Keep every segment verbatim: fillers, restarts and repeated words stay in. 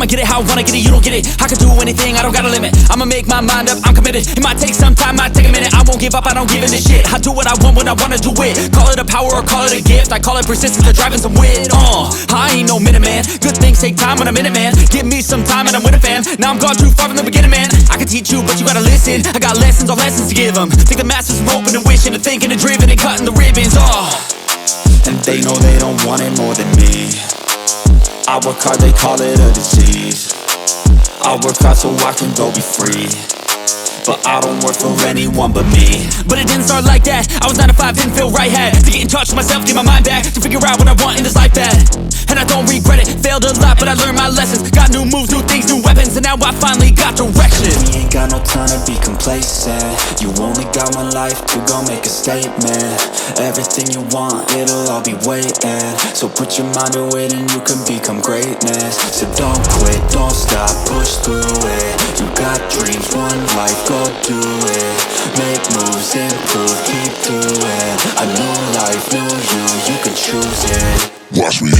I'ma get it how I wanna get it, you don't get it. I can do anything, I don't got a limit. I'ma make my mind up, I'm committed. It might take some time, might take a minute. I won't give up, I don't give in to shit. I do what I want when I wanna do it. Call it a power or call it a gift. I call it persistence or driving some wit. Uh, I ain't no minute man. Good things take time when I'm in it, man. Give me some time and I'm with a fan. Now I'm gone too far from the beginning, man. I can teach you, but you gotta listen. I got lessons on lessons to give them. Think the masters are open and wishing and thinking and driven and cutting the ribbons. Oh, and they know they don't want it more than me. I work hard, they call it a disease. I work hard so I can go be free, but I don't work for anyone but me. But it didn't start like that. I was nine to five, didn't feel right. Had to get in touch with myself, get my mind back, to figure out what I want in this life bad. And I don't regret it, failed a lot, but I learned my lessons. Got new moves, new things, new weapons, and now I finally got direction. We ain't got no time to be complacent. You only got one life to go make a statement. Everything you want, it'll all be waiting. So put your mind to it and you can become greatness. So don't quit, don't stop, push through it. You got dreams, one life, go do it. Make moves, improve, keep doing. A new life, new you, you can choose it. Watch me.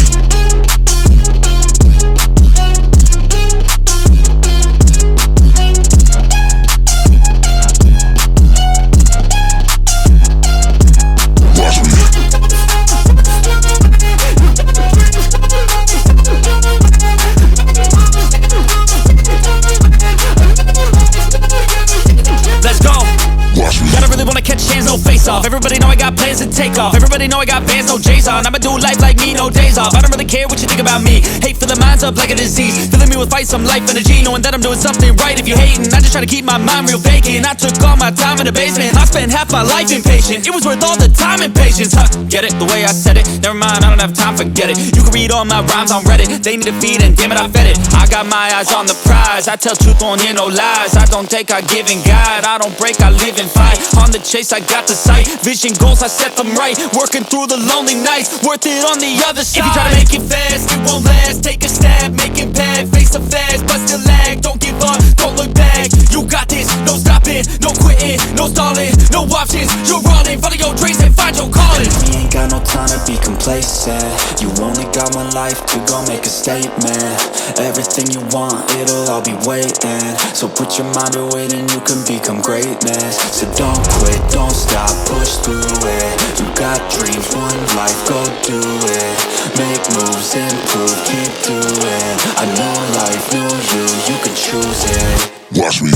Off. Everybody know I got plans to take off. Everybody know I got bands, no J's on. I'ma do life like me, no days off. I don't really care what you think about me. Hate filling minds up like a disease. Filling me with fight, some life energy. Knowing that I'm doing something right. If you hating, I just try to keep my mind real vacant. I took all my time in the basement. I spent half my life impatient. It was worth all the time and patience. Huh, get it? The way I said it. Never mind, I don't have time, forget it. You can read all my rhymes on Reddit. They need a feed and damn it, I fed it. I got my eyes on the prize. I tell truth, won't hear no lies. I don't take, I give and guide. I don't break, I live and fight. On the chase, I got the sight. Vision goals, I set them right. Working through the lonely nights, worth it on the other side. If you try to make it fast, it won't last. Take a stab, make it bad. Face a fast, but still lag. Don't give up, don't look back. You got this, no stopping, no quitting, no stalling, no options. You're running, follow your dreams and find your calling. We ain't got no time to be complacent. You only got one life to go make a statement. Everything you want, it'll all be waiting. So put your mind to it and you can become greatness. So don't quit, don't stop, push through it. You got dreams, one life, go do it. Make moves, improve, keep doing. A new life, new you, you can choose it. Watch me.